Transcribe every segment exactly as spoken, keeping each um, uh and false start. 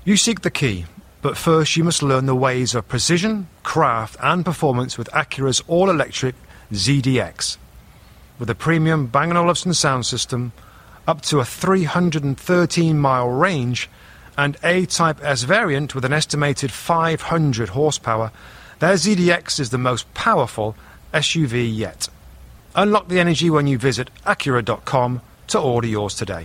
You seek the key, but first you must learn the ways of precision, craft and performance with Acura's all-electric Z D X. With a premium Bang and Olufsen sound system, up to a three hundred thirteen mile range, and A-Type S variant with an estimated five hundred horsepower, their Z D X is the most powerful S U V yet. Unlock the energy when you visit Acura dot com to order yours today.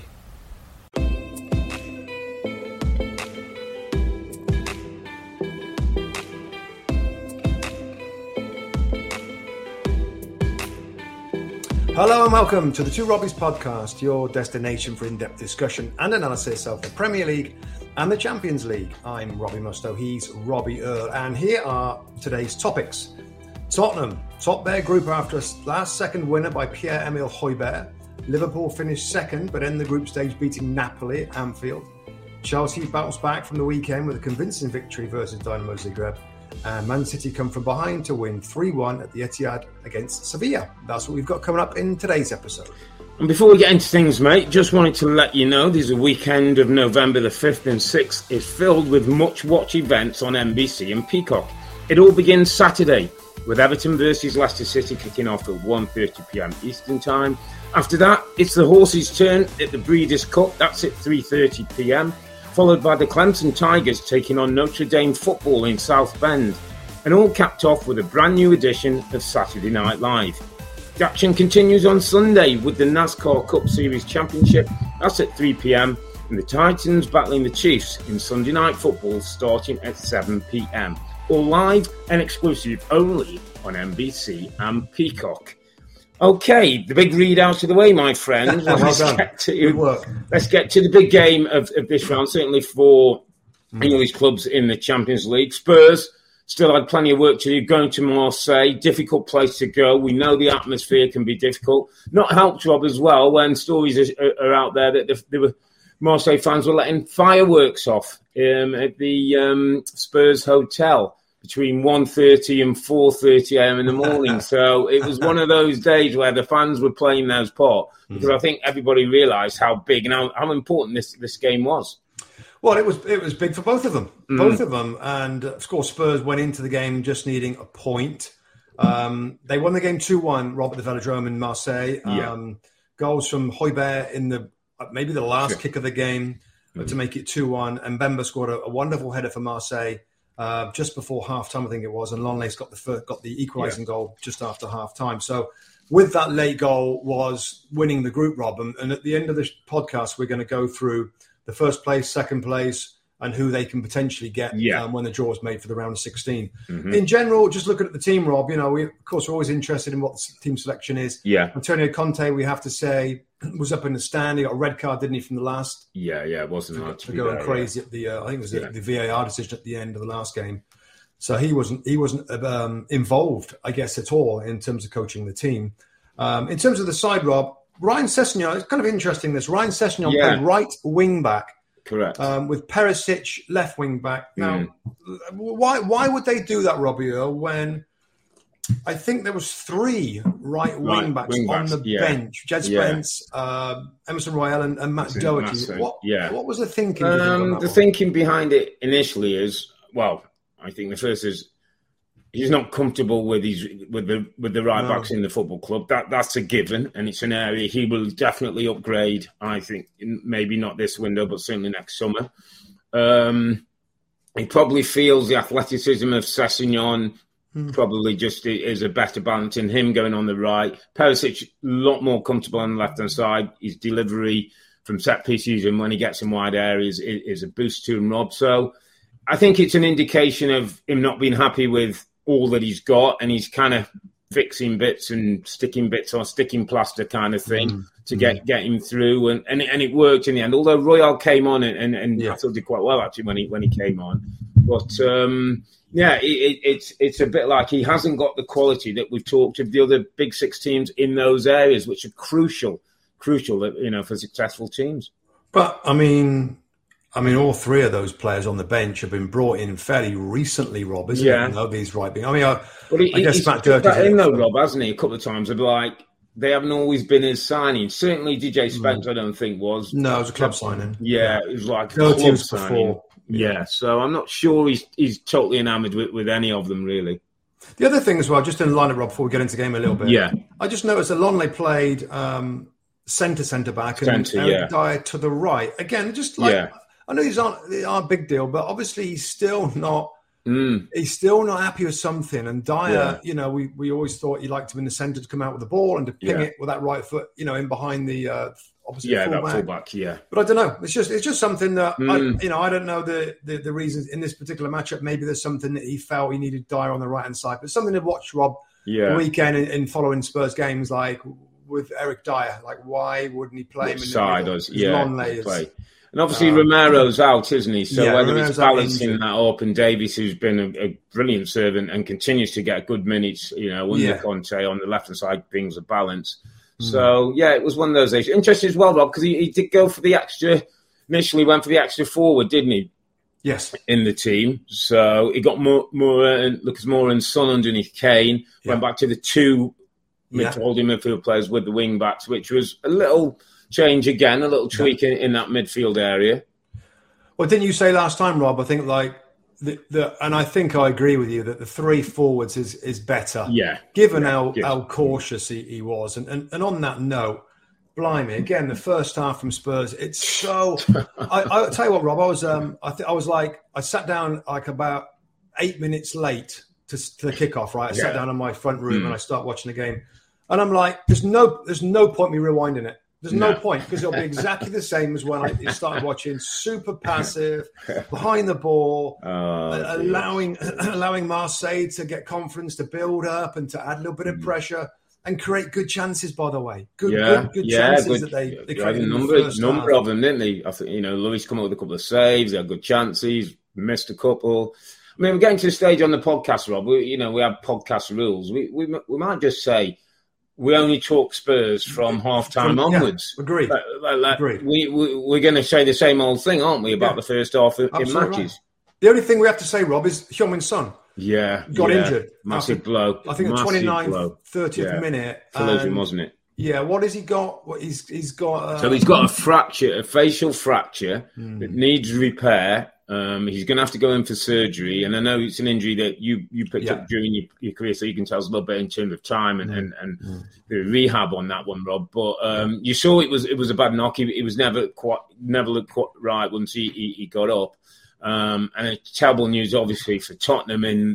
Hello and welcome to the Two Robbies podcast, your destination for in-depth discussion and analysis of the Premier League and the Champions League. I'm Robbie Mustoe, he's Robbie Earle, and here are today's topics. Tottenham topped their group after a last-second winner by Pierre-Emile Højbjerg. Liverpool finished second, but ended the group stage beating Napoli at Anfield. Chelsea bounced back from the weekend with a convincing victory versus Dynamo Zagreb. And Man City come from behind to win three one at the Etihad against Sevilla. That's what we've got coming up in today's episode. And before we get into things, mate, just wanted to let you know there's a weekend of November the fifth and sixth is filled with much-watch events on N B C and Peacock. It all begins Saturday with Everton versus Leicester City kicking off at one thirty p.m. Eastern Time. After that, it's the horses' turn at the Breeders' Cup. That's at three thirty p.m. followed by the Clemson Tigers taking on Notre Dame football in South Bend, and all capped off with a brand new edition of Saturday Night Live. The action continues on Sunday with the NASCAR Cup Series Championship. That's at three p.m. and the Titans battling the Chiefs in Sunday Night Football starting at seven p.m. All live and exclusive only on N B C and Peacock. Okay, the big read out of the way, my friend. well let's, done. get to, Good work. let's get to the big game of, of this round, certainly for mm. English clubs in the Champions League. Spurs still had plenty of work to do, going to Marseille, difficult place to go. We know the atmosphere can be difficult. Not helped, Rob, as well, when stories are, are out there that the, the Marseille fans were letting fireworks off um, at the um, Spurs hotel between one thirty and four thirty a.m. in the morning. So it was one of those days where the fans were playing those part, because mm. I think everybody realised how big and how, how important this, this game was. Well, it was it was big for both of them, mm. both of them. And of course, Spurs went into the game just needing a point. Um, they won the game two one, Rob, at the Velodrome in Marseille. Yeah. Um, goals from Højbjerg in the maybe the last sure. kick of the game mm. to make it two one. And Mbemba scored a, a wonderful header for Marseille. Uh, just before half-time, I think it was, and Longley's got the first, got the equalising yeah. goal just after half-time. So with that late goal was winning the group, Rob. And, and at the end of this podcast, we're going to go through the first place, second place, and who they can potentially get yeah. um, when the draw is made for the round of sixteen. Mm-hmm. In general, just looking at the team, Rob, you know, we, of course, we're always interested in what the team selection is. Yeah. Antonio Conte, we have to say, was up in the stand. He got a red card, didn't he, from the last? Yeah, yeah, it wasn't for, hard to for be going there, crazy yeah. at the. Uh, I think it was yeah. the, the V A R decision at the end of the last game. So he wasn't he wasn't um, involved, I guess, at all in terms of coaching the team. Um, in terms of the side, Rob, Ryan Sessegnon, it's kind of interesting. This Ryan Sessegnon yeah. played right wing back, correct, um, with Perisic left wing back. Now, mm. why why would they do that, Robbie Earle, when I think there was three right wing backs wing on backs, the yeah. bench: Jed yeah. Spence, uh, Emerson Royale, and, and Matt That's Doherty. it, What yeah. what was the thinking? Um, think, on that the one? thinking behind it initially is, well, I think the first is he's not comfortable with his with the with the right no. backs in the football club. That that's a given, and it's an area he will definitely upgrade. I think maybe not this window, but certainly next summer. Um, he probably feels the athleticism of Sessegnon hmm. probably just is a better balance in him going on the right. Perisic a lot more comfortable on the left hand side. His delivery from set pieces and when he gets in wide areas is, is a boost to him, Rob. So I think it's an indication of him not being happy with all that he's got, and he's kind of fixing bits and sticking bits or sticking plaster kind of thing mm. to get, mm. get him through, and, and, and it worked in the end. Although Royale came on and, and, and yeah. I thought did quite well actually when he when he came on, but um, yeah, it, it, it's it's a bit like he hasn't got the quality that we've talked of the other big six teams in those areas, which are crucial, crucial, you know, for successful teams. But I mean. I mean, all three of those players on the bench have been brought in fairly recently, Rob, isn't yeah. it? You know, these right being. I mean, I, but he, I guess he's Matt put that Doherty's in though, Rob, hasn't he? A couple of times, of like they haven't always been his signing. Certainly, D J Spence, mm. I don't think was. No, it was a club signing. Yeah, it was like a Doherty club was signing. before. Yeah, so I'm not sure he's he's totally enamoured with, with any of them, really. The other thing as well, just in line up, Rob, before we get into the game a little bit. Yeah. I just noticed that Longley played um, centre, centre-back and Centre, Eric yeah. Dyer to the right. Again, just like, Yeah. I know these aren't, they aren't a big deal, but obviously he's still not, Mm. he's still not happy with something. And Dyer, Yeah. you know, we, we always thought he liked him in the centre to come out with the ball and to ping Yeah. it with that right foot, you know, in behind the, uh, obviously Yeah, full that back. fullback, yeah. But I don't know. It's just it's just something that Mm. I, you know. I don't know the, the the reasons in this particular matchup. Maybe there's something that he felt he needed Dyer on the right hand side. But something to watch, Rob, Yeah. the weekend in, in following Spurs games, like with Eric Dyer. Like, why wouldn't he play him in Side the does, middle? yeah. Longley is- Play. And obviously Um, Romero's out, isn't he? So yeah, whether Romero's it's out balancing injured. that up, and Davies, who's been a, a brilliant servant and continues to get good minutes, you know, under Yeah. Conte on the left-hand side, brings a balance. Mm. So, yeah, it was one of those days. Interesting as well, Rob, because he, he did go for the extra, initially went for the extra forward, didn't he, Yes. in the team? So he got more, more and Lucas Moura and Son underneath Kane, Yeah. went back to the two Yeah. mid holding midfield players with the wing-backs, which was a little change again, a little tweak in, in that midfield area. Well, didn't you say last time, Rob? I think like the, the and I think I agree with you that the three forwards is is better. Yeah. Given Yeah, how, yeah. how cautious he, he was. And, and and on that note, blimey, again, the first half from Spurs, it's so I, I'll tell you what, Rob, I was um I think I was like I sat down like about eight minutes late to, to the kickoff, right? I Yeah. sat down in my front room Mm. and I start watching the game. And I'm like, there's no there's no point me rewinding it. There's no, No. point because it'll be exactly the same as when I started watching. Super passive, behind the ball, Oh, uh, dear. allowing allowing Marseille to get confidence, to build up, and to add a little bit of pressure and create good chances. By the way, good, yeah, good, good yeah, chances good. that they, they They had a created in the number, first number half. of them, didn't they? I think you know, Luis come up with a couple of saves. They had good chances, missed a couple. I mean, we're getting to the stage on the podcast, Rob. We, you know, we have podcast rules. We we we might just say we only talk Spurs from half time From- yeah, onwards. agreed. Like, like, like, Agreed. We, we we're going to say the same old thing, aren't we, about Yeah. the first half in Absolutely matches? right. The only thing we have to say, Rob, is Heung-min Son Yeah, got yeah. injured. Massive After- blow. I think the Massive twenty-ninth, blow. thirtieth Yeah. minute. Collision, and- wasn't it? Yeah, what has he got? What he's he's got. Uh, So he's got a fracture, a facial fracture Hmm. that needs repair. Um, he's going to have to go in for surgery, and I know it's an injury that you, you picked Yeah. up during your, your career, so you can tell us a little bit in terms of time and, Mm. and, and the rehab on that one, Rob. But um, you saw it was it was a bad knock. He, he was never quite never looked quite right once he, he, he got up, um, and it's terrible news, obviously, for Tottenham in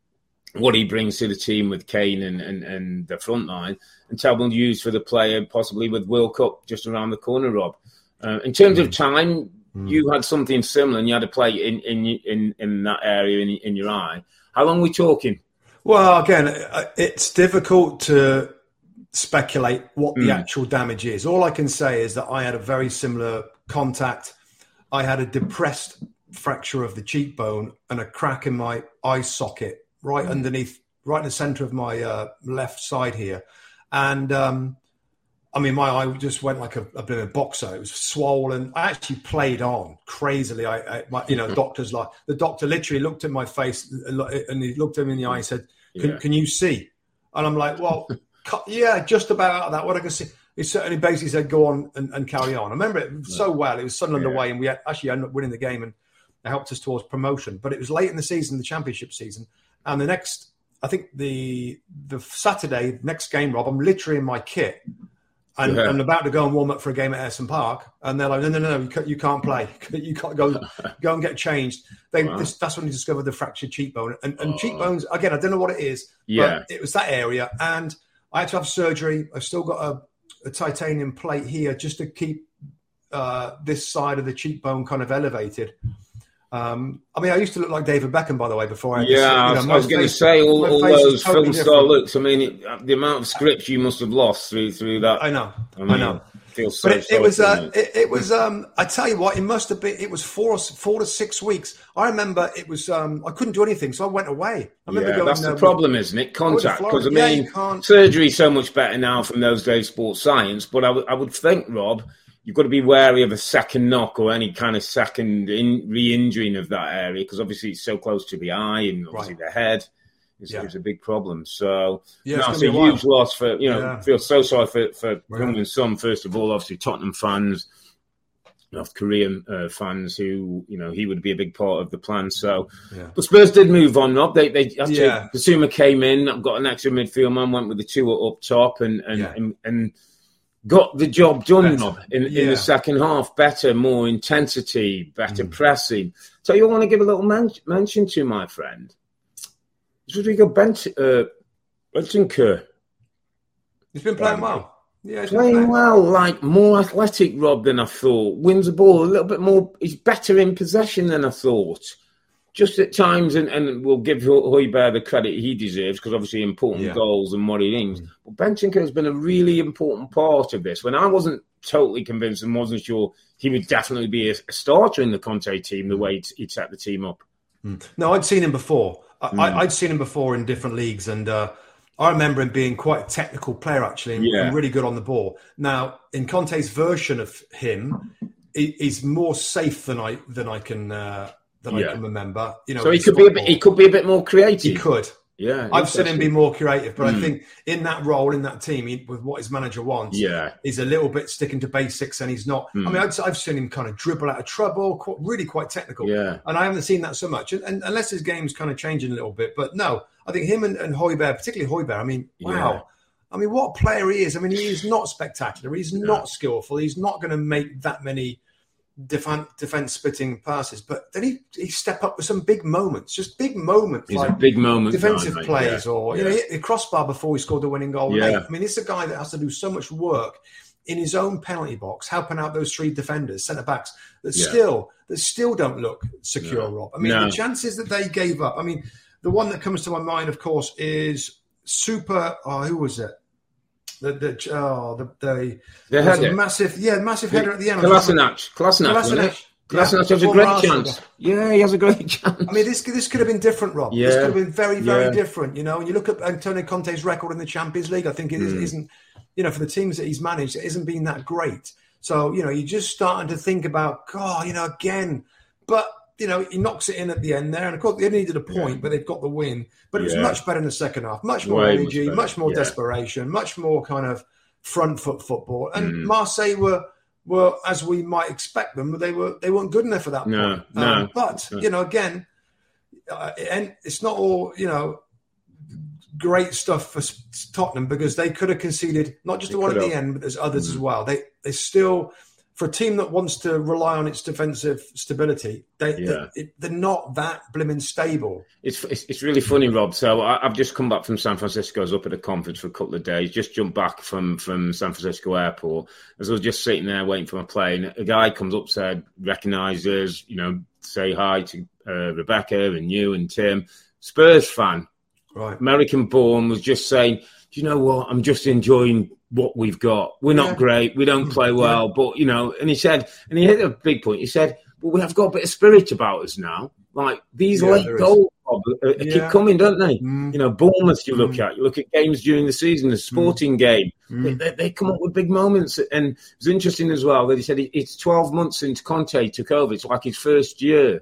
what he brings to the team with Kane and, and, and the front line, and terrible news for the player, possibly with World Cup just around the corner, Rob. Uh, in terms of time, mm. you had something similar, and you had to play in in in, in that area in, in your eye. How long are we talking? Well, again, it's difficult to speculate what the Mm. actual damage is. All I can say is that I had a very similar contact. I had a depressed fracture of the cheekbone and a crack in my eye socket right mm. underneath, right in the center of my uh, left side here. And um, I mean, my eye just went like a, a bit of a boxer. It was swollen. I actually played on crazily. I, I my, you know, doctors like the doctor literally looked at my face and he looked at me in the eye and said, "Can, yeah. can you see?" And I'm like, "Well, yeah, just about out of that. What I can see." He certainly basically said, "Go on and, and carry on." I remember it so well. It was Sunderland yeah. away, and we had, actually ended up winning the game, and it helped us towards promotion. But it was late in the season, the championship season, and the next, I think the the Saturday next game, Rob, I'm literally in my kit. And yeah. I'm about to go and warm up for a game at Ayresome Park, and they're like, "No, no, no, you can't, you can't play. You can't go, go and get changed." They, wow. this, that's when he discovered the fractured cheekbone, and, and oh. cheekbones. Again, I don't know what it is, yeah. but it was that area, and I had to have surgery. I've still got a, a titanium plate here just to keep uh, this side of the cheekbone kind of elevated. Um, I mean, I used to look like David Beckham, by the way, before I. Yeah, this, you know, I was going to say all, all those totally film star different. looks. I mean, it, the amount of scripts you must have lost through through that. I know, I, mean, I know. Feels so but it, it was, uh, it? it, it was. Um, I tell you what, it must have been. It was four, four to six weeks. I remember it was. Um, I couldn't do anything, so I went away. I remember yeah, going, that's the uh, problem, isn't it? Contact, because I mean, yeah, surgery's so much better now from those days, sports science. But I, w- I would think, Rob, you've got to be wary of a second knock or any kind of second in, re-injuring of that area, because obviously it's so close to the eye and obviously right. the head. It's, yeah. it's a big problem. So yeah, no, it's, it's a huge loss for, you know, yeah. feel so sorry for, for right. Heung-min Son, first of all, obviously Tottenham fans. North Korean uh, fans who, you know, he would be a big part of the plan. So, yeah. But Spurs did move on, Rob. They, they actually, yeah. Basuma came in, got an extra midfield man, went with the two up top, and and yeah. and, and got the job done, better. Rob, in, yeah. in the second half. Better, more intensity, better mm. pressing. So you want to give a little men- mention to, my friend, Rodrigo Bent, uh, Bentancur. He's been playing well. Yeah, playing, playing well, like more athletic, Rob, than I thought. Wins the ball a little bit more. He's better in possession than I thought. Just at times, and, and we'll give Højbjerg the credit he deserves, because obviously important yeah. goals and what he thinks. Mm. But Bentancur has been a really important part of this. When I wasn't totally convinced and wasn't sure he would definitely be a, a starter in the Conte team, the way he'd, he'd set the team up. Mm. No, I'd seen him before. I, mm. I, I'd seen him before in different leagues, and uh, I remember him being quite a technical player, actually, and, yeah. and really good on the ball. Now, in Conte's version of him, he, he's more safe than I than I can uh, than yeah. I can remember. You know, so he could be a bit, he could be a bit more creative. He could. Yeah, I've seen him be more creative, but mm. I think in that role, in that team, he, with what his manager wants, yeah. he's a little bit sticking to basics, and he's not. Mm. I mean, I've, I've seen him kind of dribble out of trouble, quite, really quite technical, yeah. and I haven't seen that so much, and, and unless his game's kind of changing a little bit. But no, I think him and, and Højbjerg, particularly Højbjerg, I mean, wow. Yeah. I mean, what player he is. I mean, he is not spectacular. He's no. not skillful. He's not going to make that many defense, defense splitting passes, but then he he step up with some big moments, just big moments, He's like a big moment, defensive guy, plays, yeah. or you yeah. know, hit the crossbar before he scored the winning goal. Yeah. I mean, it's a guy that has to do so much work in his own penalty box, helping out those three defenders, centre backs that yeah. still that still don't look secure. No. Rob, I mean, no. the chances that they gave up. I mean, the one that comes to my mind, of course, is super. Oh, who was it? The the oh the the, the header. A massive yeah massive header at the end. Kolasinac, Kolasinac. Kolasinac has a great chance. Yeah, he has a great chance. I mean, this this could have been different, Rob. Yeah. This could have been very, very yeah. different. You know, and you look at Antonio Conte's record in the Champions League. I think it mm. isn't, you know, for the teams that he's managed, it hasn't been that great. So, you know, you're just starting to think about, God, you know, again. But, you know, he knocks it in at the end there. And, of course, they needed a point, yeah. but they've got the win. But it was yeah. much better in the second half. Much more Way energy, much, much more yeah. desperation, much more kind of front foot football. And mm. Marseille were... Well, as we might expect them, they were they weren't good enough for that no, point. No, um, but no. you know, again, uh, and it's not all you know great stuff for Tottenham, because they could have conceded not just the one at the end, but there's others mm. as well. They they still, for a team that wants to rely on its defensive stability, they, yeah. they it, they're not that blimmin' stable. It's, it's it's really funny, Rob. So I, I've just come back from San Francisco. I was up at a conference for a couple of days. Just jumped back from, from San Francisco airport. As I was just sitting there waiting for my plane, a guy comes up, said, recognises, you know, say hi to uh, Rebecca and you and Tim. Spurs fan, right? American born, was just saying, do you know what? I'm just enjoying what we've got. We're not yeah. great. We don't play well, yeah. but, you know, and he said, and he hit a big point. He said, well, we have got a bit of spirit about us now. Like, these yeah, late goals uh, uh, yeah. keep coming, don't they? Mm. You know, Bournemouth you look mm. at. You look at games during the season, the Sporting mm. game. Mm. They, they come up with big moments. And it was interesting as well that he said it's twelve months since Conte took over. It's like his first year.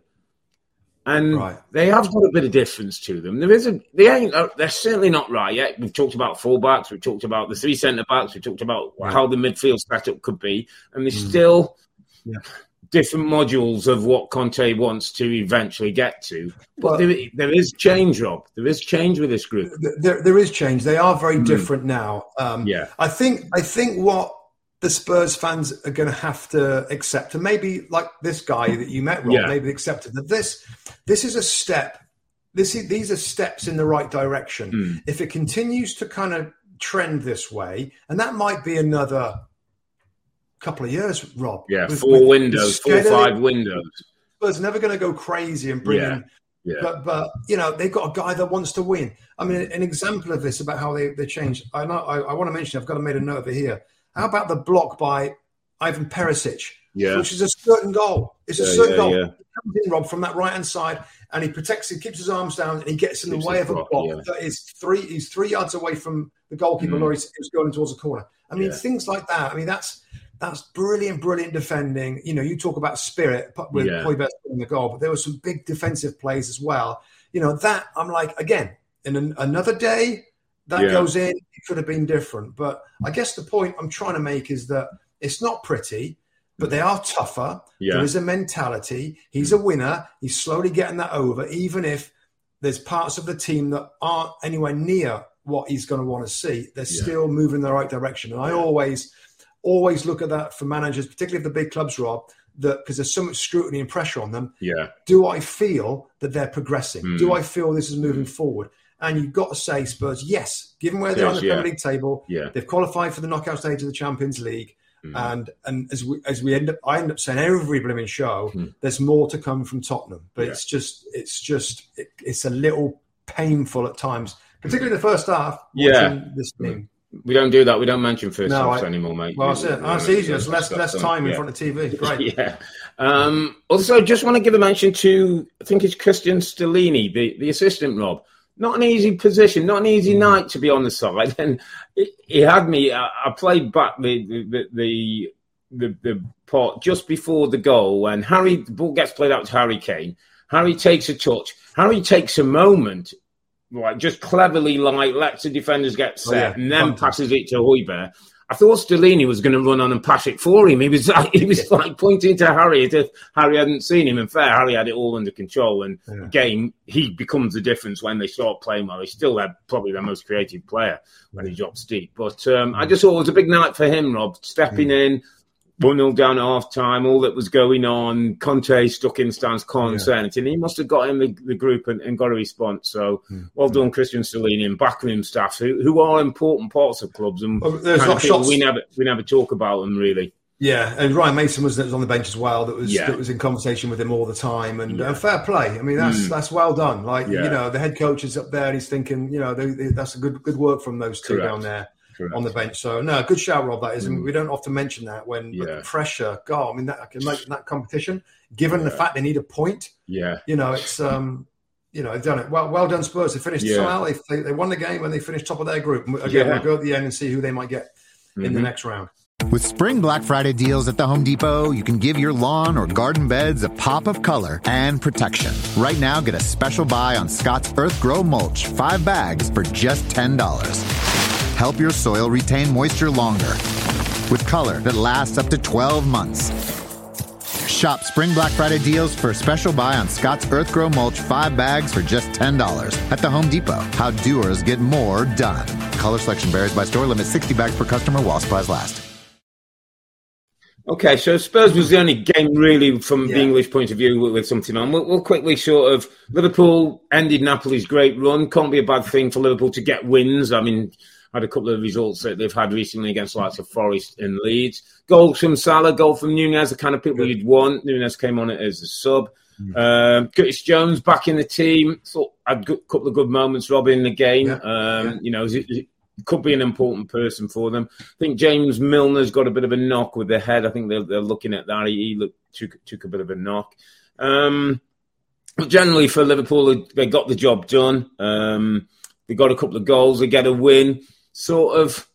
And right. they have got a bit of difference to them. There is a, they ain't, they're certainly not right yet. We've talked about fullbacks. We've talked about the three centre backs. We've talked about right. how the midfield setup could be. And there's mm. still yeah. different modules of what Conte wants to eventually get to. But well, there, there is change, Rob. There is change with this group. There, there is change. They are very mm. different now. Um, yeah. I think, I think what the Spurs fans are going to have to accept, and maybe like this guy that you met, Rob, yeah. maybe accepted that this this is a step. This is, these are steps in the right direction. Mm. If it continues to kind of trend this way, and that might be another couple of years, Rob. Yeah, with, four with, windows, four or five windows. Spurs are never going to go crazy and bring yeah. in. Yeah. But, but you know, they've got a guy that wants to win. I mean, an example of this about how they, they changed. I know. I, I want to mention, I've got to make a note of it here. How about the block by Ivan Perisic, yeah. which is a certain goal? It's a yeah, certain yeah, goal. Yeah. He comes in, Rob, from that right-hand side, and he protects, he keeps his arms down, and he gets in keeps the way of a block, block yeah. that is three, he's three yards away from the goalkeeper, mm. or he's, he's going towards the corner. I mean, yeah. things like that. I mean, that's that's brilliant, brilliant defending. You know, you talk about spirit with yeah. Højbjerg in the goal, but there were some big defensive plays as well. You know, that, I'm like, again, in an, another day, that yeah. goes in, it could have been different. But I guess the point I'm trying to make is that it's not pretty. but they are tougher. Yeah. There is a mentality. He's a winner. He's slowly getting that over, even if there's parts of the team that aren't anywhere near what he's going to want to see. They're yeah. still moving in the right direction. And I always, always look at that for managers, particularly of the big clubs, Rob, that because there's so much scrutiny and pressure on them. Yeah. Do I feel that they're progressing? Mm. Do I feel this is moving forward? And you've got to say, Spurs, yes, given where they're on the yeah. Premier League table, yeah. they've qualified for the knockout stage of the Champions League. Mm. And and as we as we end up, I end up saying every blooming show, mm. there's more to come from Tottenham. But yeah. it's just, it's just, it, it's a little painful at times, particularly in the first half. Yeah, this team. We don't do that. We don't mention first no, halves I, anymore, mate. Well, that's it. That's easier. It's less less time in yeah. front of T V. Great. yeah. Um, also, just want to give a mention to, I think it's Christian Stellini, the, the assistant, Rob. Not an easy position, not an easy mm. night to be on the side. And he had me. I, I played back the the the the, the part just before the goal when Harry the ball gets played out to Harry Kane. Harry takes a touch. Harry takes a moment. Like just cleverly, like lets the defenders get set, oh, yeah. and then Fantastic. passes it to Højbjerg. I thought Stellini was going to run on and pass it for him. He was, he was yeah. like pointing to Harry as if Harry hadn't seen him. And fair, Harry had it all under control. And yeah. again, he becomes the difference when they start playing well. He's still had probably their most creative player when he drops deep. But um, I just thought it was a big night for him, Rob, stepping mm. in. one nil down at half time, all that was going on. Conte stuck in stands, can't say anything. He must have got in the, the group and, and got a response. So mm. well done, Christian Stellini and backroom staff, who, who are important parts of clubs. And well, there's not shots. We never we never talk about them really. Yeah, and Ryan Mason was, was on the bench as well. That was yeah. that was in conversation with him all the time, and yeah. uh, fair play. I mean, that's mm. that's well done. Like yeah. you know, the head coach is up there, and he's thinking, you know, they, they, that's a good good work from those two Correct. down there. Correct. On the bench. So, no, good shout, Rob, that is. And mm. we don't often mention that when yeah. with the pressure, God, I mean, that I can make that competition, given yeah. the fact they need a point. Yeah. You know, it's, um, you know, they've done it. Well, well done, Spurs. They finished yeah. somehow. They, they, they won the game and they finished top of their group. Again, yeah. we'll go at the end and see who they might get mm-hmm. in the next round. With Spring Black Friday deals at the Home Depot, you can give your lawn or garden beds a pop of color and protection. Right now, get a special buy on Scott's Earth Grow Mulch, five bags for just ten dollars. Help your soil retain moisture longer with color that lasts up to twelve months. Shop Spring Black Friday deals for a special buy on Scott's Earth Grow Mulch, five bags for just ten dollars at the Home Depot. How doers get more done. Color selection varies by store. Limit sixty bags per customer while supplies last. Okay, so Spurs was the only game really from yeah. the English point of view with, with something on. We'll, we'll quickly sort of, Liverpool ended Napoli's great run. Can't be a bad thing for Liverpool to get wins. I mean, had a couple of results that they've had recently against the likes of Forest and Leeds. Goals from Salah, goal from Nunez, the kind of people you'd want. Nunez came on it as a sub. Mm. Um, Curtis Jones back in the team. Thought had a couple of good moments, Rob, in the game. Yeah. Um, yeah. You know, it, it could be an important person for them. I think James Milner's got a bit of a knock with the head. I think they're, they're looking at that. He, he looked, took, took a bit of a knock. Um, but generally for Liverpool, they got the job done. Um, they got a couple of goals. They get a win. Sort of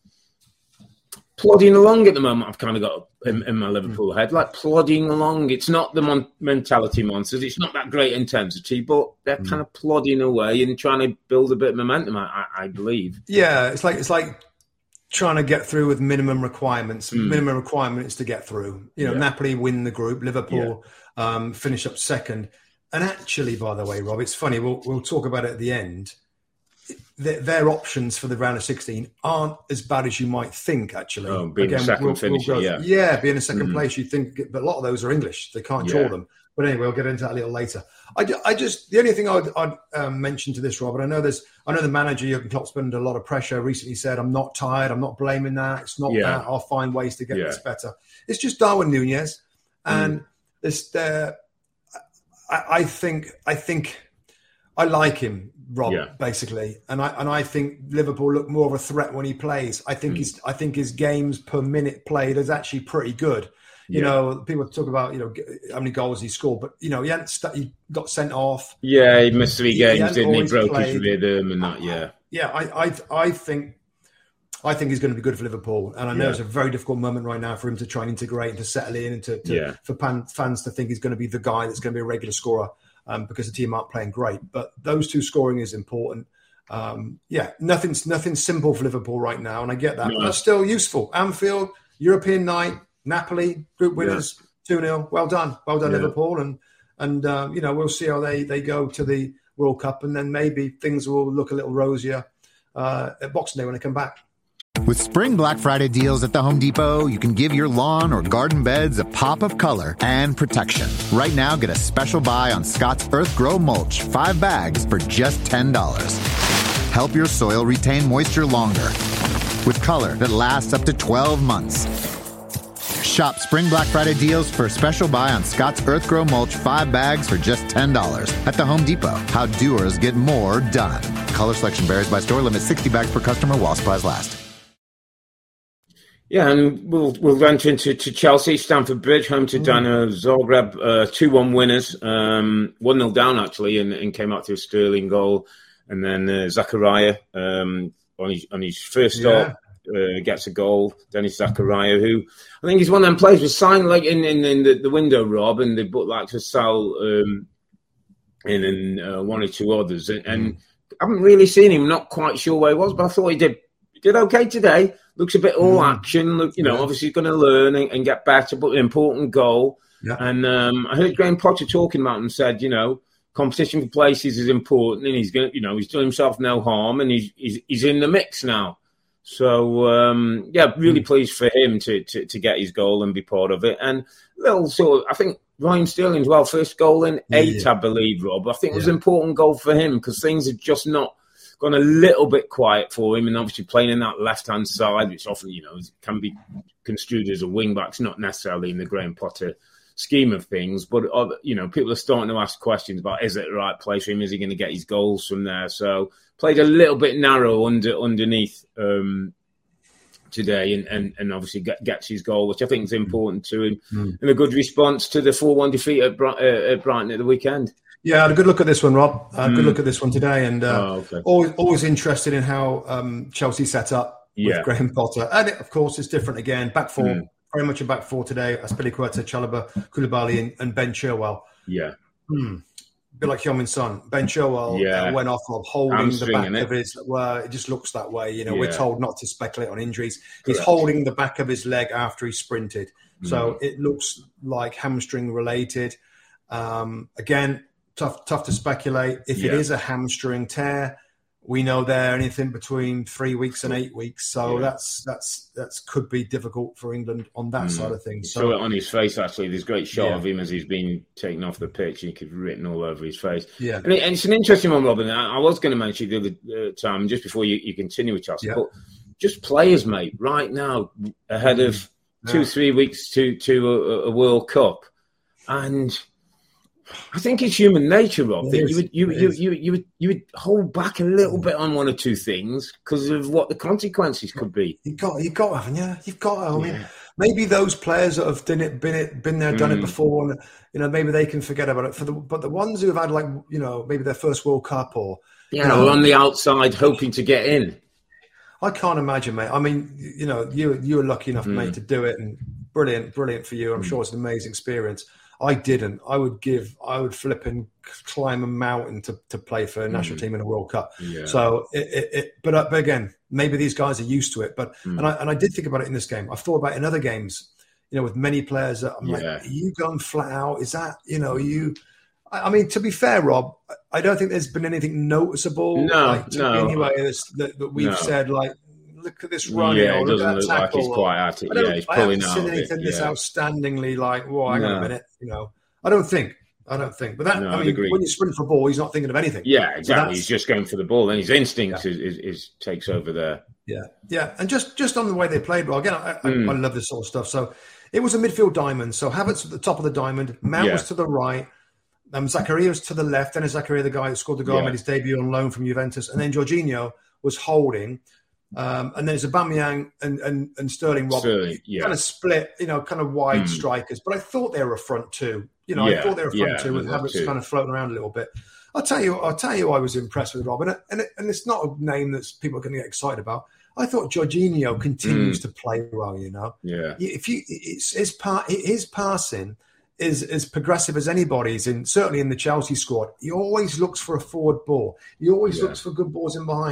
plodding along at the moment. I've kind of got in, in my Liverpool head, like plodding along. It's not the mon- mentality monsters. It's not that great intensity, but they're mm. kind of plodding away and trying to build a bit of momentum, I, I believe. Yeah, it's like it's like trying to get through with minimum requirements. Mm. Minimum requirement is to get through. You know, yeah. Napoli win the group. Liverpool yeah. um, finish up second. And actually, by the way, Rob, it's funny. We'll we'll talk about it at the end. Their, their options for the round of sixteen aren't as bad as you might think, actually. Oh, being Again, a second we'll, finisher, we'll yeah. Yeah, being a second mm-hmm. place, you think, but a lot of those are English. They can't draw yeah. them. But anyway, we'll get into that a little later. I, I just, the only thing I'd, I'd um, mention to this, Robert, I know there's, I know the manager, Jurgen Klopp's been under a lot of pressure, recently said, I'm not tired, I'm not blaming that, it's not yeah. that, I'll find ways to get yeah. this better. It's just Darwin Nunez. And mm. this, uh, I, I think, I think I like him. Rob, yeah. basically, and I and I think Liverpool look more of a threat when he plays. I think mm. his I think his games per minute played is actually pretty good. You yeah. know, people talk about you know how many goals he scored, but you know he hadn't st- he got sent off. Yeah, he missed three games, he didn't he? Broke played. his rhythm and that. Yeah, yeah. I I I think I think he's going to be good for Liverpool, and I know yeah. it's a very difficult moment right now for him to try and integrate and to settle in, and to, to yeah. for pan, fans to think he's going to be the guy that's going to be a regular scorer. Um, because the team aren't playing great. But those two scoring is important. Um, yeah, nothing's nothing simple for Liverpool right now, and I get that. No. But that's still useful. Anfield, European night, Napoli, group winners, yeah. two nil. Well done. Well done, yeah. Liverpool. And, and uh, you know, we'll see how they, they go to the World Cup, and then maybe things will look a little rosier uh, at Boxing Day when they come back. With Spring Black Friday deals at the Home Depot, you can give your lawn or garden beds a pop of color and protection. Right now, get a special buy on Scott's Earth Grow Mulch, five bags for just ten dollars. Help your soil retain moisture longer with color that lasts up to twelve months. Shop Spring Black Friday deals for a special buy on Scott's Earth Grow Mulch, five bags for just ten dollars at the Home Depot. How doers get more done. Color selection varies by store. Limit sixty bags per customer while supplies last. Yeah, and we'll we'll venture into to Chelsea, Stamford Bridge, home to Dinamo Zagreb, uh, two one winners, um, one nil down actually, and, and came out to a Sterling goal, and then uh, Zakaria um, on his on his first start yeah. uh, gets a goal. Dennis Zakaria, who I think he's one of them players was signed like in, in, in the, the window, Rob, and they booked like to sell um, in and uh, one or two others, and, and I haven't really seen him. Not quite sure where he was, but I thought he did he did okay today. Looks a bit all mm. action. Look, you know, yeah. obviously he's going to learn and, and get better, but an important goal. Yeah. And um, I heard Graham Potter talking about him and said, you know, competition for places is important, and he's going to, you know, he's done himself no harm, and he's he's, he's in the mix now. So um, yeah, really mm. pleased for him to, to to get his goal and be part of it. And little sort of, I think Ryan Sterling's well, first goal in eight, yeah. I believe, Rob. I think it was yeah. an important goal for him because things are just not gone a little bit quiet for him, and obviously playing in that left-hand side, which often, you know, can be construed as a wing-back. It's not necessarily in the Graham Potter scheme of things, but, other, you know, people are starting to ask questions about, is it the right place for him? Is he going to get his goals from there? So played a little bit narrow under underneath um, today, and, and, and obviously get, gets his goal, which I think is important to him, mm. and a good response to the four one defeat at, Bri- uh, at Brighton at the weekend. Yeah, I had a good look at this one, Rob. A uh, mm. good look at this one today, and uh, oh, okay. always, always interested in how um, Chelsea set up with yeah. Graham Potter. And, it, of course, it's different again. Back four, mm. very much a back four today. Azpilicueta, Chalobah, Koulibaly, and, and Ben Chilwell. Yeah. Mm. A bit like Heung-min Son. Ben Chilwell yeah. uh, went off of holding Hamstring, the back of his... Well, it just looks that way. You know, yeah. we're told not to speculate on injuries. He's Correct. holding the back of his leg after he sprinted. Mm. So it looks like hamstring related. Um, again... Tough, tough to speculate. If yeah. it is a hamstring tear, we know they're anything between three weeks and eight weeks. So yeah. that's that's that's could be difficult for England on that mm. side of things. So it on his face, actually, there's a great shot yeah. of him as he's been taken off the pitch, and you could written all over his face. Yeah, and, it, and it's an interesting one, Robin. I, I was going to mention the other uh, time just before you, you continue with Chelsea, yeah. but just players, mate, right now ahead of mm. yeah. two, three weeks to to a, a World Cup, and. I think it's human nature, Rob. That you would you, you, you, you would you would hold back a little bit on one or two things because of what the consequences could be. You got you got haven't you? You've got. I mean, yeah. maybe those players that have done it, been it, been there, done mm. it before, and you know maybe they can forget about it. For the but the ones who have had like you know maybe their first World Cup or yeah, you know, on the outside hoping to get in. I can't imagine, mate. I mean, you know, you you were lucky enough, mm. mate, to do it, and brilliant, brilliant for you. I'm mm. sure it's an amazing experience. I didn't. I would give. I would flip and climb a mountain to, to play for a national mm. team in a World Cup. Yeah. So, it, it, it but, uh, but again, maybe these guys are used to it. But mm. and I and I did think about it in this game. I've thought about it in other games. You know, with many players that I'm yeah. like, are you going flat out? Is that you know you? I, I mean, to be fair, Rob, I don't think there's been anything noticeable. No, like, to no. Anyway, that, that we've no. said like. Look at this run. Yeah, it doesn't look like he's quite at it. Yeah, he's pulling out. I haven't seen anything this outstandingly like, whoa, hang on a minute, you know. I don't think. I don't think. But that, no, I mean, when you sprint for a ball, he's not thinking of anything. Yeah, exactly. So he's just going for the ball. And his instinct yeah. is, is, is takes over there. Yeah, yeah. And just, just on the way they played, well, again, I, mm. I, I love this sort of stuff. So it was a midfield diamond. So Havertz at the top of the diamond. Mount yeah. was to the right. Um, Zakaria was to the left. Dennis Zakaria, the guy who scored the goal, yeah. made his debut on loan from Juventus. And then Jorginho was holding. Um, and then it's Aubameyang and, and, and Sterling, Rob, yeah. kind of split, you know, kind of wide mm. strikers. But I thought they were a front two. You know, yeah. I thought they were a front yeah, two with Havertz kind of floating around a little bit. I'll tell you, I'll tell you, I was impressed with Rob, and it, and, it, and it's not a name that people are going to get excited about. I thought Jorginho continues mm. to play well. You know, yeah. If you, it's his part, his passing is as progressive as anybody's, in certainly in the Chelsea squad. He always looks for a forward ball. He always yeah. looks for good balls in behind.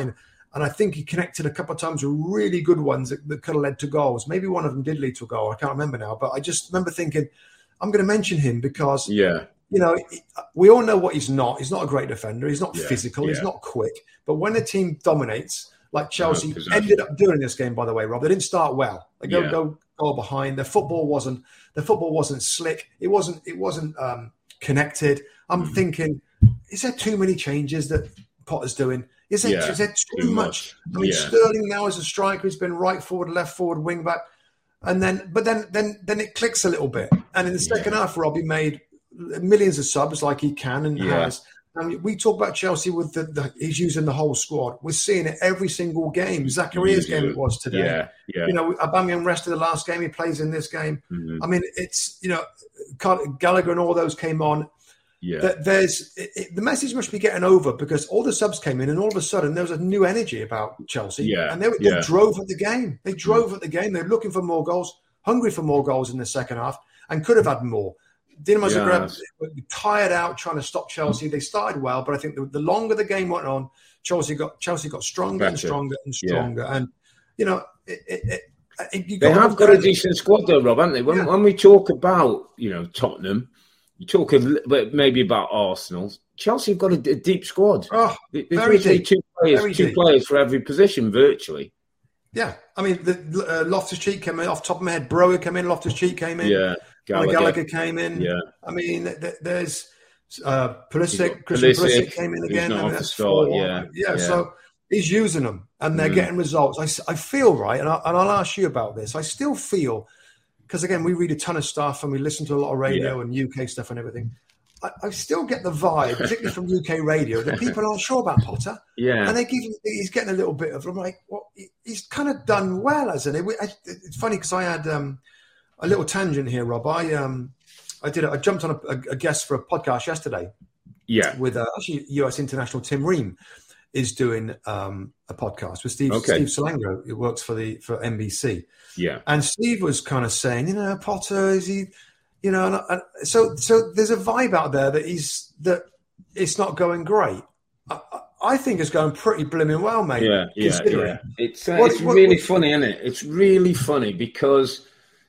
And I think he connected a couple of times with really good ones that, that could have led to goals. Maybe one of them did lead to a goal. I can't remember now. But I just remember thinking, I'm going to mention him because, yeah. you know, we all know what he's not. He's not a great defender. He's not yeah. physical. Yeah. He's not quick. But when a team dominates, like Chelsea no, ended up doing this game, by the way, Rob, they didn't start well. They go, yeah. go, go behind. Their football wasn't, their football wasn't slick. It wasn't, it wasn't um, connected. I'm mm. thinking, is there too many changes that Potter's doing? Is there, yeah, is there too, too much? much? I mean, yeah. Sterling now as a striker, he's been right forward, left forward, wing back, and then, but then, then, then it clicks a little bit. And in the second yeah. half, Robbie made millions of subs like he can and yeah. has. I mean, we talk about Chelsea with the, the he's using the whole squad. We're seeing it every single game. Zacharia's game it was today. Yeah, yeah. You know, Aubameyang rested the last game. He plays in this game. Mm-hmm. I mean, it's you know, Gallagher and all those came on. Yeah, that there's it, it, the message must be getting over because all the subs came in and all of a sudden there was a new energy about Chelsea. Yeah, and they, yeah. they drove at the game. They drove mm-hmm. at the game. They're looking for more goals, hungry for more goals in the second half, and could have had more. Dinamo Zagreb were tired out trying to stop Chelsea. They started well, but I think the, the longer the game went on, Chelsea got Chelsea got stronger Better. and stronger and stronger. Yeah. And you know, it, it, it, you they have got a decent squad though, Rob, haven't they? When, yeah. when we talk about you know Tottenham, you talk a little bit maybe about Arsenal. Chelsea have got a, a deep squad. Oh, There's very deep. Two players, very two deep. players for every position, virtually. Yeah, I mean, the, uh, Loftus-Cheek came in off the top of my head. Brower came in. Loftus-Cheek came in. Yeah. Gallagher. Gallagher came in. Yeah. I mean, th- there's uh, Pulisic. Christian Pulisic, Pulisic came in again. I mean, that's four. Yeah. yeah. Yeah. So he's using them, and they're mm. getting results. I, I feel right, and, I, and I'll ask you about this. I still feel because again, we read a ton of stuff and we listen to a lot of radio yeah. and U K stuff and everything. I, I still get the vibe, particularly from U K radio, that people aren't sure about Potter. Yeah, and they give him, he's getting a little bit of. I'm like, well, he's kind of done well, hasn't he? It's funny because I had um, a little tangent here, Rob. I um, I did. A, I jumped on a, a guest for a podcast yesterday. Yeah, with uh, actually U S international Tim Ream is doing um, a podcast with Steve okay. Steve Salango. It works for the for N B C. Yeah, and Steve was kind of saying, you know, Potter is he. You know, and, and so so there's a vibe out there that he's that it's not going great. I, I think it's going pretty blooming well, mate. Yeah, yeah, yeah. It's uh, what, it's what, really what, funny, isn't it? It's really funny because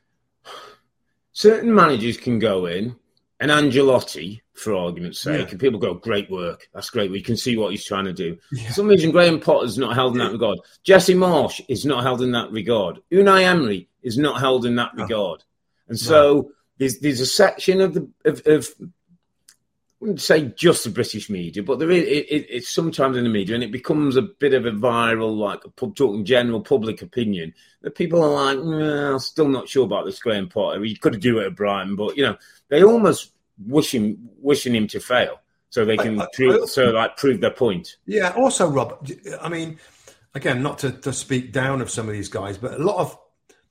certain managers can go in, and Ancelotti, for argument's sake, yeah. and people go, "Great work, that's great. We can see what he's trying to do." Yeah. For some reason, Graham Potter's not held in that regard. Jesse Marsch is not held in that regard. Unai Emery is not held in that no. regard, and so. No. There's there's a section of the of, of I wouldn't say just the British media, but there is it, it, it's sometimes in the media, and it becomes a bit of a viral, like a pub talking general public opinion that people are like, nah, I'm still not sure about this Graham Potter. He could do it at Brighton, but you know they almost wish him wishing him to fail so they can I, I, prove, I, so like prove their point. Yeah. Also, Rob, I mean, again, not to, to speak down of some of these guys, but a lot of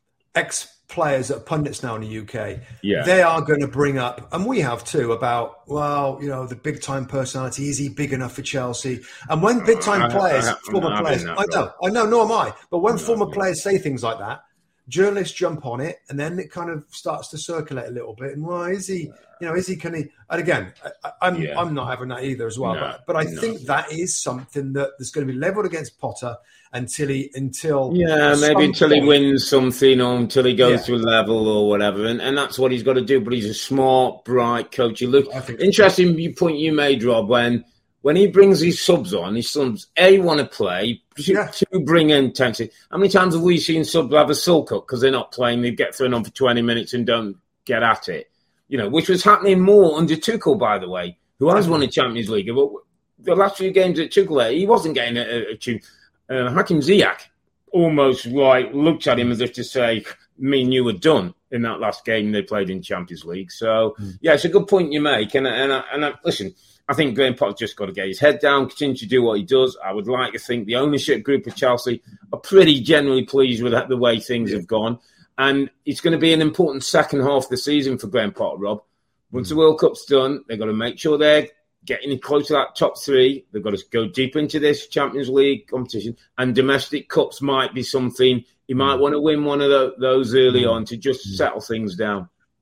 ex. players that are pundits now in the U K, yeah. they are going to bring up, and we have too, about, well, you know, the big-time personality, is he big enough for Chelsea? And when big-time players, I, I, former I players, that, I know, I know, nor am I, but when no, former no. players say things like that, journalists jump on it, and then it kind of starts to circulate a little bit, and why well, is he, you know, is he, can he, and again, I, I'm yeah. I'm not having that either as well, no, but, but I no. think that is something that there's going to be levelled against Potter, until he until yeah maybe until point. he wins something or until he goes yeah. to a level or whatever, and, and that's what he's got to do. But he's a smart, bright coach. You look interesting so. point you made, Rob, when when he brings his subs on, his subs a want to play, to, yeah. to bring intensity. How many times have we seen subs have a sulk up because they're not playing? They get thrown on for twenty minutes and don't get at it. You know, which was happening more under Tuchel, by the way, who has won a Champions League. But the last few games at Tuchel, he wasn't getting a, a, a tune. Uh, Hakim Ziyech almost like looked at him as if to say, me and you were done in that last game they played in Champions League. So, mm. yeah, it's a good point you make. And, and, and, and listen, I think Graham Potter's just got to get his head down, continue to do what he does. I would like to think the ownership group of Chelsea are pretty generally pleased with the way things yeah. have gone. And it's going to be an important second half of the season for Graham Potter, Rob. Once mm. the World Cup's done, they've got to make sure they're getting close to that top three. They've got to go deep into this Champions League competition, and domestic cups might be something. He might want to win one of the, those early on to just settle things down.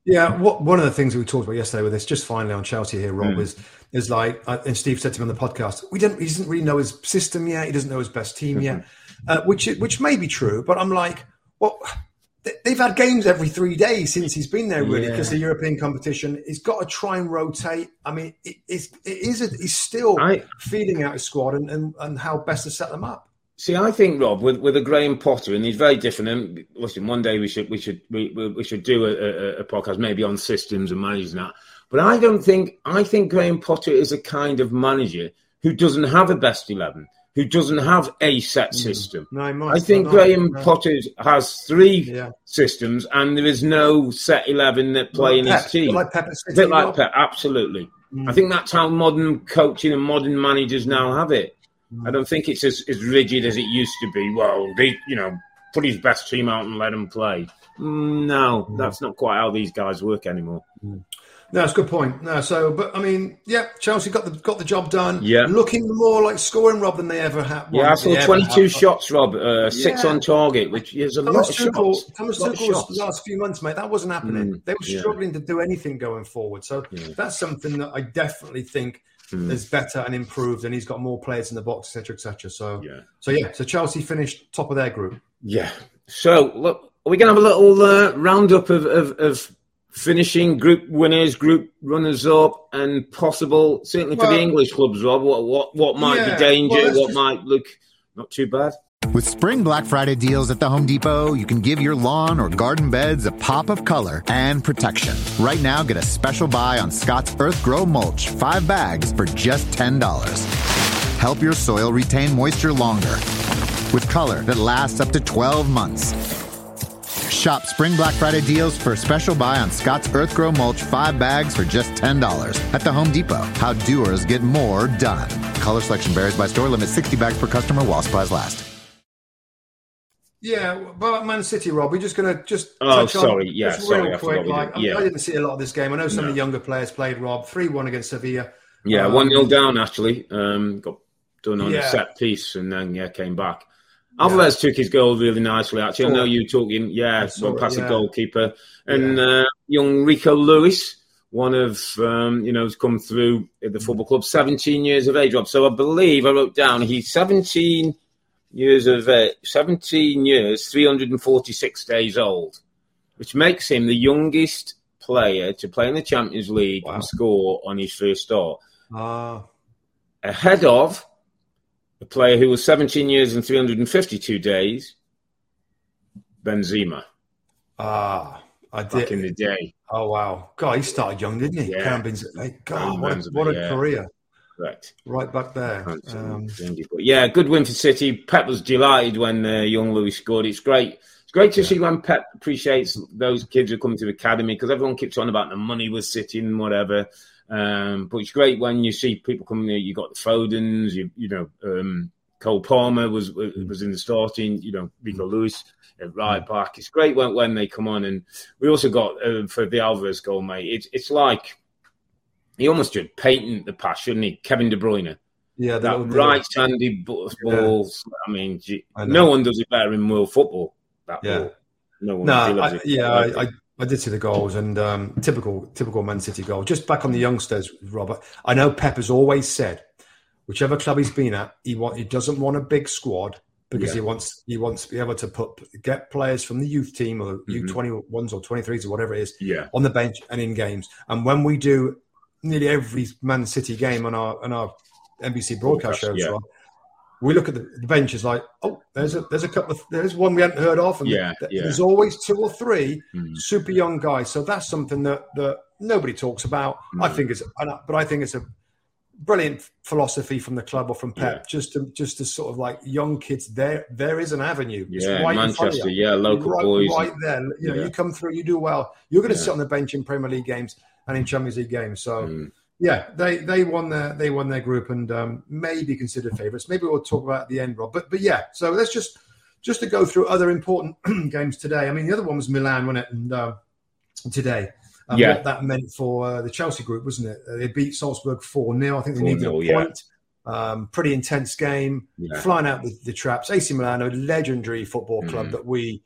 Yeah, what, one of the things we talked about yesterday with this, just finally on Chelsea here, Rob, Mm. is is like, uh, and Steve said to me on the podcast, we don't, he doesn't really know his system yet. He doesn't know his best team yet, uh, which which may be true. But I'm like, well, they, they've had games every three days since he's been there, really, because Yeah. the European competition. He's got to try and rotate. I mean, it, it's, it is a, he's still I- feeling out his squad and, and, and how best to set them up. See, I think Rob, with with a Graham Potter, and he's very different. And listen, one day we should we should we, we should do a, a, a podcast maybe on systems and managing that. But I don't think I think Graham Potter is a kind of manager who doesn't have a best eleven, who doesn't have a set system. No, he must, I think no, Graham no. Potter has three Yeah. systems, and there is no set eleven that play in Pep, his team. like Pep at a City, bit like Rob. Pep, absolutely. I think that's how modern coaching and modern managers now have it. I don't think it's as, as rigid as it used to be. Well, they, you know, put his best team out and let him play. Mm, No, that's not quite how these guys work anymore. No, that's a good point. No, so, but I mean, yeah, Chelsea got the got the job done. Yeah. Looking more like scoring, Rob, than they ever have. Yeah, I saw twenty-two shots, Rob, uh, six Yeah. on target, which is a Thomas lot of Tuchel, shots. Thomas Lot of Tuchel's shots. last few months, mate, that wasn't happening. Mm, they were yeah. struggling to do anything going forward. So Yeah. that's something that I definitely think Mm. is better and improved, and he's got more players in the box, et cetera, et cetera. So, Yeah. so yeah, so Chelsea finished top of their group. Yeah. So, look, are we going to have a little uh, roundup of, of, of finishing group winners, group runners-up, and possible, certainly for Well, the English clubs, Rob, what what, what might yeah, be danger, well, let's what just- might look not too bad? With Spring Black Friday deals at the Home Depot, you can give your lawn or garden beds a pop of color and protection. Right now, get a special buy on Scott's Earth Grow Mulch, five bags for just ten dollars. Help your soil retain moisture longer with color that lasts up to twelve months. Shop Spring Black Friday deals for a special buy on Scott's Earth Grow Mulch, five bags for just ten dollars at the Home Depot. How doers get more done. Color selection varies by store. Limit sixty bags per customer while supplies last. Yeah, but Man City, Rob, we're just going to just Oh, touch on sorry. Yeah, just sorry, real I quick. forgot we Like, did. I, mean, Yeah. I didn't see a lot of this game. I know some No. of the younger players played, Rob. three one against Sevilla. Yeah, Um, one nil down, actually. Um, got done on Yeah. a set piece and then, yeah, came back. Alvarez took his goal really nicely, actually. I know you talking, yeah, saw one it, past the yeah. goalkeeper. And uh, young Rico Lewis, one of, um, you know, has come through at the football club, seventeen years of age, Rob. So I believe I wrote down he's seventeen years of age, seventeen years, three hundred forty-six days old, which makes him the youngest player to play in the Champions League Wow. and score on his first start. Ah, Ahead of a player who was seventeen years and three hundred fifty-two days, Benzema, ah, I did. back in the day. Oh, wow. God, he started young, didn't he? Yeah. Karim Benzema. God, Karim what a, Benzema, what a yeah. career. Correct. Right back there. Handsome Um, thingy. But yeah, good win for City. Pep was delighted when uh, young Louis scored. It's great. It's great to see when Pep appreciates those kids who come to the academy, because everyone keeps on about the money with City and whatever. Um, but it's great when you see people coming there. You got the Fodens, you you know, um, Cole Palmer was was in the starting. You know, Rico Lewis at right back. It's great when when they come on. And we also got uh, for the Alvarez goal, mate. It's it's like he almost should patent the pass, shouldn't he? Kevin De Bruyne. yeah, That little- right-handed balls. Yeah. I mean, gee, I know. no one does it better in world football. That Yeah. ball. No one. No, delivers I, it yeah, like I, I, it. I did see the goals, and um, typical typical Man City goal. Just back on the youngsters, Robert. I know Pep has always said, whichever club he's been at, he want he doesn't want a big squad because Yeah. he wants he wants to be able to put get players from the youth team or the U twenty-ones or twenty-threes or whatever it is Yeah. on the bench and in games. And when we do nearly every Man City game on our on our N B C broadcast Broadcast, shows, yeah. Rob, we look at the, the bench as like, oh, there's a there's a couple of there's one we hadn't heard of, and Yeah, th- yeah. there's always two or three Mm. super young guys. So that's something that that nobody talks about. I No. think it's, but I think it's a brilliant philosophy from the club or from Pep, Yeah. just to just to sort of like young kids. There there is an avenue. It's Yeah, right in front of Manchester, you. yeah, local right, boys. right there. You know, Yeah. you come through, you do well. You're going to Yeah. sit on the bench in Premier League games and in Champions League games. So. Mm. Yeah, they, they won their they won their group and um, may be considered favourites. Maybe we'll talk about it at the end, Rob. But but yeah, so let's just just to go through other important games today. I mean, the other one was Milan, wasn't it? And uh, today, um, Yeah. what that meant for uh, the Chelsea group, wasn't it? Uh, they beat Salzburg four nil. I think they needed a four nil, yeah. point. Um, pretty intense game, Yeah. flying out the, the traps. A C Milan, a legendary football club Mhm. that we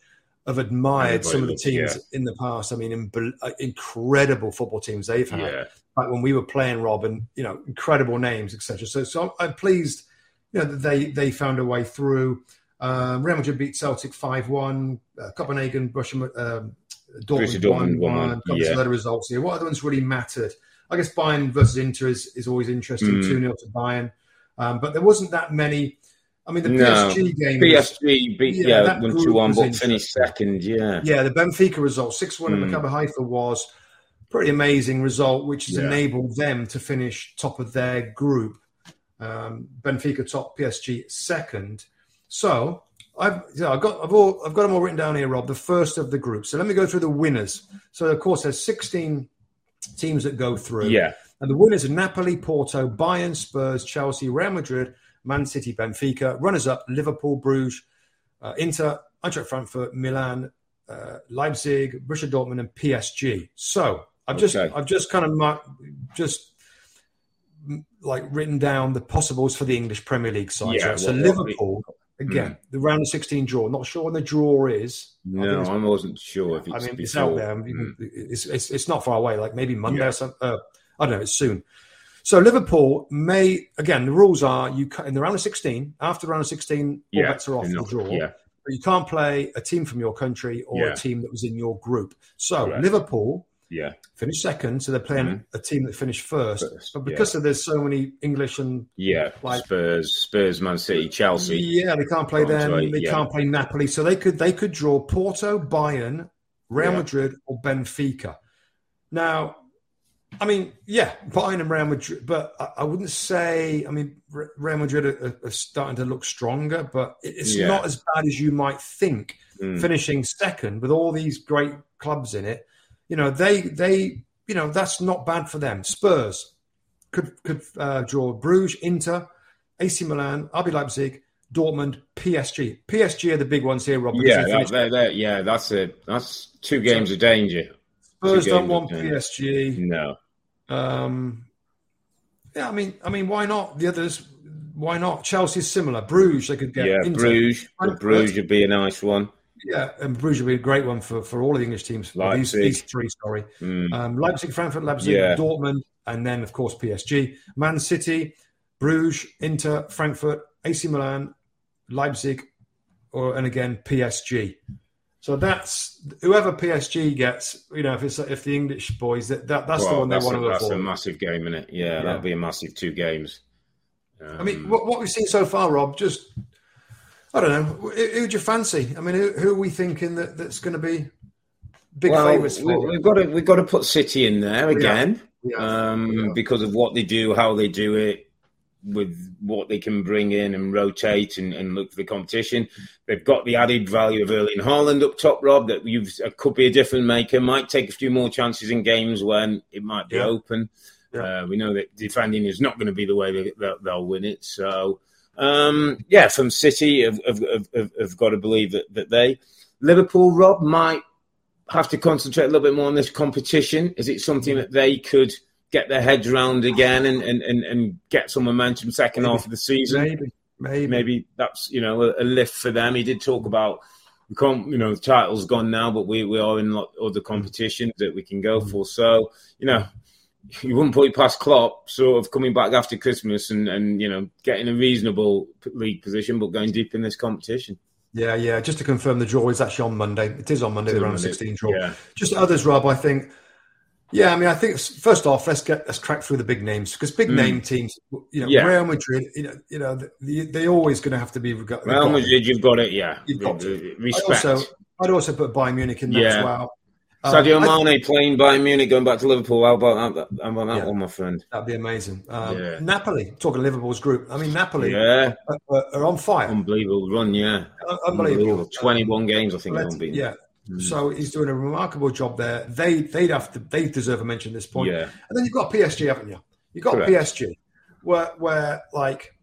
have admired Everybody some of the loves, teams yeah. in the past. I mean, in, incredible football teams they've had. Yeah. Like when we were playing, Rob, and you know, incredible names, et cetera. So, so I'm, I'm pleased, you know, that they they found a way through. Um, Real Madrid beat Celtic five one. Uh, Copenhagen, Borussia, um, Dortmund one one. Got yeah. a lot of results here. What other ones really mattered? I guess Bayern versus Inter is, is always interesting. two nil mm. to Bayern. Um, but there wasn't that many. I mean, the no. P S G game. P S G beat, yeah, yeah one two one, but finished second, yeah. Yeah, the Benfica result, six one mm. at Maccabi Haifa was a pretty amazing result, which has yeah. enabled them to finish top of their group. Um, Benfica top, P S G second. So I've, you know, I've got I've, all, I've got them all written down here, Rob, the first of the group. So let me go through the winners. So, of course, there's sixteen teams that go through. Yeah. And the winners are Napoli, Porto, Bayern, Spurs, Chelsea, Real Madrid, Man City, Benfica. Runners-up, Liverpool, Bruges, uh, Inter, Eintracht Frankfurt, Milan, uh, Leipzig, Borussia Dortmund, and P S G. So I've just okay. I've just kind of marked, just like written down the possibles for the English Premier League side. Yeah, so well, Liverpool, well, again, mm. the round of sixteen draw. Not sure when the draw is. No, I, I wasn't sure if it's I mean, before. it's out there. Mm. It's, it's it's not far away. Like maybe Monday yeah. or something. Uh, I don't know. It's soon. So Liverpool may, again, the rules are you in the round of sixteen, after the round of sixteen, all yeah, bets are off the draw. Yeah. But you can't play a team from your country or yeah. a team that was in your group. So Correct. Liverpool yeah. finished second, so they're playing mm-hmm. a team that finished first. first but because yeah. of there's so many English and yeah, like, Spurs, Spurs, Man City, Chelsea. Yeah, they can't play them. Right. They yeah. can't play Napoli. So they could they could draw Porto, Bayern, Real yeah. Madrid, or Benfica. Now, I mean, yeah, Bayern and Real Madrid, but I, I wouldn't say, I mean, Real Madrid are, are starting to look stronger, but it's yeah. not as bad as you might think, mm. finishing second with all these great clubs in it. You know, they, they, you know, that's not bad for them. Spurs could could uh, draw Bruges, Inter, A C Milan, R B Leipzig, Dortmund, P S G. P S G are the big ones here, Rob. Yeah, that, they're, they're, yeah, that's a that's two games so, of danger. Spurs don't want P S G. No. Um, yeah, I mean, I mean, why not? The others, why not? Chelsea's similar. Bruges, they could get. Yeah, Inter. Bruges. Bruges would be a nice one. Yeah, and Bruges would be a great one for, for all the English teams. These, these three, sorry. Mm. Um, Leipzig, Frankfurt, Leipzig, yeah. Dortmund, and then, of course, P S G. Man City, Bruges, Inter, Frankfurt, A C Milan, Leipzig, or and again, P S G. So that's whoever P S G gets. You know, if it's if the English boys, that, that that's well, the one they want a, to avoid. That's a massive game, isn't it? Yeah, yeah. That'll be a massive two games. Um, I mean, what, what we've seen so far, Rob, just I don't know. Who, who'd you fancy? I mean, who, who are we thinking that, that's going to be big well, favourites for? We, we've got to we've got to put City in there again yeah. Yeah. Um, yeah. because of what they do, how they do it, with what they can bring in and rotate and, and look for the competition. They've got the added value of Erling Haaland up top, Rob, that you've uh, could be a different maker, might take a few more chances in games when it might be yeah. open. Yeah. Uh, we know that defending is not going to be the way they, they'll, they'll win it. So, um, yeah, from City, have, have, have, have got to believe that, that they... Liverpool, Rob, might have to concentrate a little bit more on this competition. Is it something that they could get their heads around again and, and, and, and get some momentum second maybe. half of the season? Maybe. Maybe. Maybe that's, you know, a, a lift for them. He did talk about, we can't, you know, the title's gone now, but we, we are in other competitions that we can go for. So, you know, you wouldn't put it past Klopp sort of coming back after Christmas and, and, you know, getting a reasonable league position, but going deep in this competition. Yeah, yeah. Just to confirm, the draw is actually on Monday. It is on Monday, it's the round of sixteen draw. Yeah. Just others, Rob, I think. Yeah, I mean, I think first off, let's get let's crack through the big names because big mm. name teams, you know, yeah. Real Madrid, you know, you know, they, they're always going to have to be. Reg- Real Madrid, you've got it, yeah. You've got to. Respect. I'd also, I'd also put Bayern Munich in there yeah. as well. Sadio um, Mane playing Bayern Munich, going back to Liverpool. How about that? How about that yeah. one, my friend? That'd be amazing. Um, yeah. Napoli, talking Liverpool's group. I mean, Napoli yeah. are, are on fire. Unbelievable run, yeah. Uh, unbelievable. unbelievable. twenty-one um, games, I think, they're unbeaten. Yeah. Mm. So he's doing a remarkable job there. They they'd have to they deserve a mention at this point. Yeah. And then you've got P S G, haven't you? You've got Correct. P S G, where where like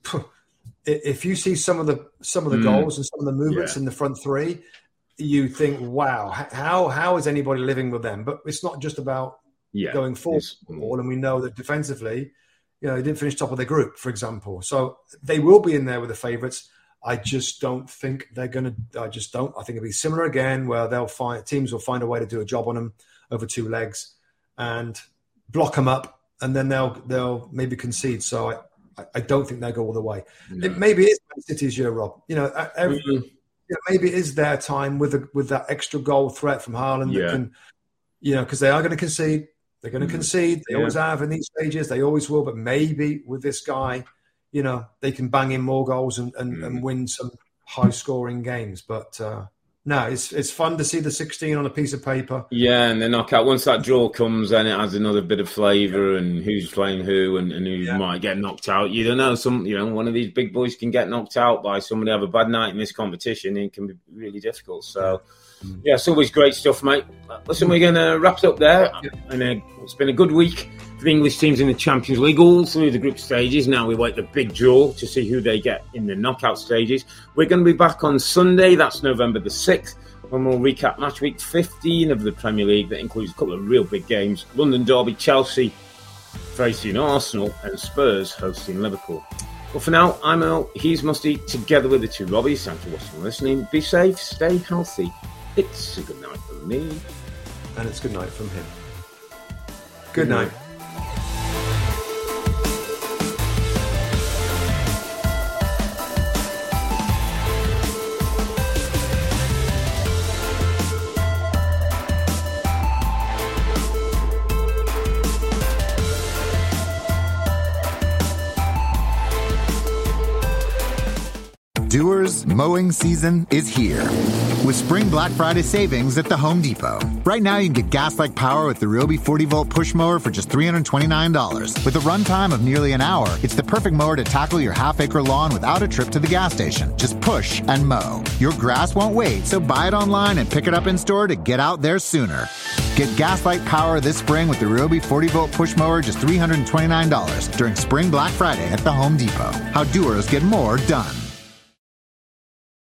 if you see some of the some of the mm. goals and some of the movements yeah. in the front three, you think, wow, how how is anybody living with them? But it's not just about yeah. going forward, and we know that defensively, you know, they didn't finish top of their group, for example. So they will be in there with the favourites. I just don't think they're going to. I just don't. I think it'll be similar again, where they'll find teams will find a way to do a job on them over two legs and block them up, and then they'll they'll maybe concede. So I, I don't think they'll go all the way. No. It maybe is Man City's year, Rob. You know, every, mm-hmm. you know, maybe it is their time with a, with that extra goal threat from Haaland. Yeah. That can, you know, because they are going to concede. They're going to mm-hmm. concede. They yeah. always have in these stages. They always will. But maybe with this guy, you know, they can bang in more goals and, and, mm. and win some high-scoring games. But uh, no, it's it's fun to see the sixteen on a piece of paper. Yeah, and the knockout. Once that draw comes, then it adds another bit of flavour, yeah. and who's playing who, and, and who yeah. might get knocked out. You don't know. Some, you know, one of these big boys can get knocked out by somebody have a bad night in this competition, and it can be really difficult. So. Yeah. Yeah, it's always great stuff, mate. Listen, we're going to wrap it up there. And uh, it's been a good week for the English teams in the Champions League, all through the group stages. Now we wait the big draw to see who they get in the knockout stages. We're going to be back on Sunday, that's November the sixth, when we'll recap match week fifteen of the Premier League. That includes a couple of real big games. London Derby, Chelsea facing Arsenal, and Spurs hosting Liverpool. But for now, I'm Earl, he's Musty, together with the two Robbies. Thanks for watching and listening. Be safe, stay healthy. It's a good night from me. And it's good night from him. Good night. Doers, mowing season is here. With Spring Black Friday savings at the Home Depot. Right now, you can get gas-like power with the Ryobi forty volt push mower for just three hundred twenty-nine dollars. With a runtime of nearly an hour, it's the perfect mower to tackle your half-acre lawn without a trip to the gas station. Just push and mow. Your grass won't wait, so buy it online and pick it up in store to get out there sooner. Get gas-like power this spring with the Ryobi forty volt push mower, just three hundred twenty-nine dollars during Spring Black Friday at the Home Depot. How doers get more done.